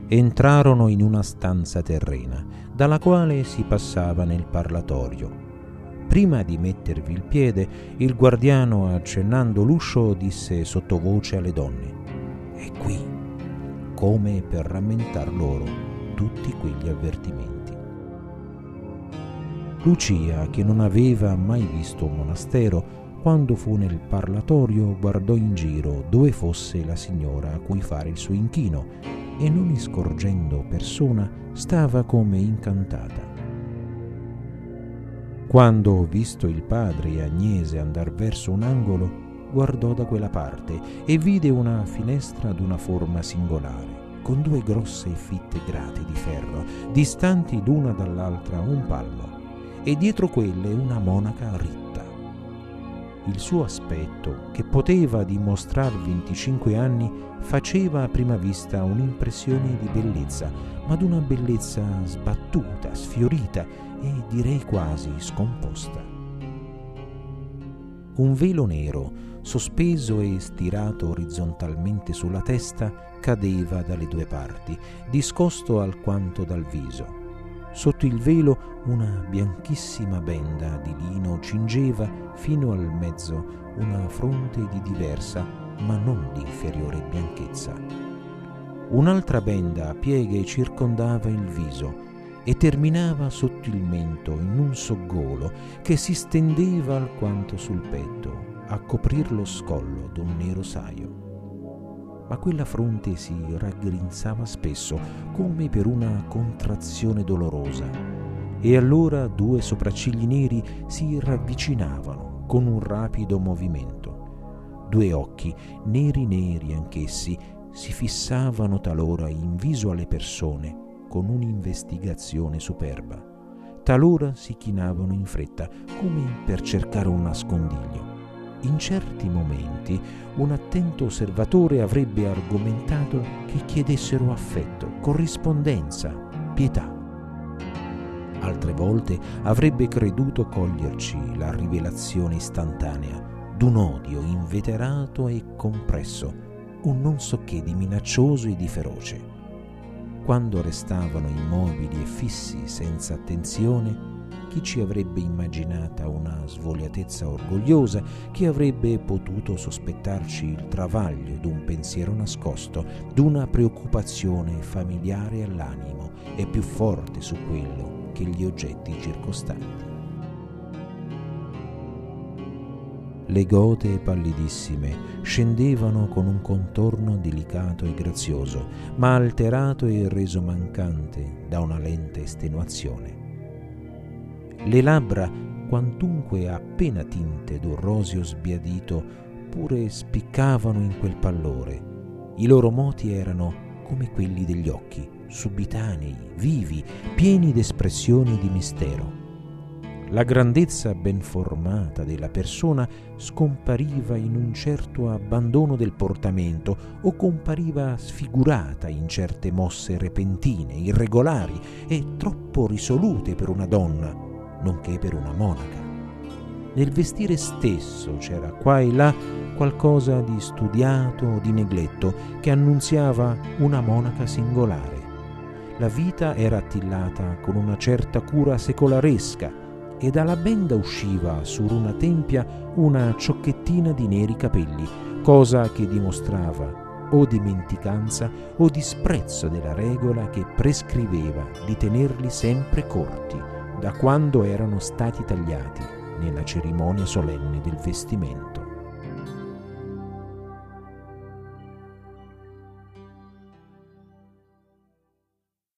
Entrarono in una stanza terrena, dalla quale si passava nel parlatorio. Prima di mettervi il piede, il guardiano, accennando l'uscio, disse sottovoce alle donne: «È qui», come per rammentar loro tutti quegli avvertimenti. Lucia, che non aveva mai visto un monastero, quando fu nel parlatorio guardò in giro dove fosse la signora a cui fare il suo inchino e, non scorgendo persona, stava come incantata. Quando, visto il padre e Agnese andar verso un angolo, guardò da quella parte e vide una finestra d'una forma singolare, con due grosse e fitte grate di ferro, distanti l'una dall'altra un palmo, e dietro quelle una monaca ritta. Il suo aspetto, che poteva dimostrar 25 anni, faceva a prima vista un'impressione di bellezza, ma d'una bellezza sbattuta, sfiorita e direi quasi scomposta. Un velo nero, sospeso e stirato orizzontalmente sulla testa, cadeva dalle due parti, discosto alquanto dal viso. Sotto il velo una bianchissima benda di lino cingeva fino al mezzo una fronte di diversa, ma non di inferiore bianchezza. Un'altra benda a pieghe circondava il viso e terminava sotto il mento in un soggolo che si stendeva alquanto sul petto a coprir lo scollo d'un nero saio. Ma quella fronte si raggrinzava spesso come per una contrazione dolorosa, e allora due sopraccigli neri si ravvicinavano con un rapido movimento. Due occhi neri neri anch'essi si fissavano talora in viso alle persone con un'investigazione superba, talora si chinavano in fretta come per cercare un nascondiglio. In certi momenti un attento osservatore avrebbe argomentato che chiedessero affetto, corrispondenza, pietà. Altre volte avrebbe creduto coglierci la rivelazione istantanea d'un odio inveterato e compresso, un non so che di minaccioso e di feroce. Quando restavano immobili e fissi senza attenzione, chi ci avrebbe immaginata una svogliatezza orgogliosa, chi avrebbe potuto sospettarci il travaglio d'un pensiero nascosto, d'una preoccupazione familiare all'animo e più forte su quello che gli oggetti circostanti. Le gote pallidissime scendevano con un contorno delicato e grazioso, ma alterato e reso mancante da una lenta estenuazione. Le labbra, quantunque appena tinte d'un roseo sbiadito, pure spiccavano in quel pallore. I loro moti erano come quelli degli occhi, subitanei, vivi, pieni d'espressione e di mistero. La grandezza ben formata della persona scompariva in un certo abbandono del portamento o compariva sfigurata in certe mosse repentine, irregolari e troppo risolute per una donna, nonché per una monaca. Nel vestire stesso c'era qua e là qualcosa di studiato o di negletto che annunziava una monaca singolare. La vita era attillata con una certa cura secolaresca e dalla benda usciva sur una tempia una ciocchettina di neri capelli, cosa che dimostrava o dimenticanza o disprezzo della regola che prescriveva di tenerli sempre corti, da quando erano stati tagliati nella cerimonia solenne del vestimento.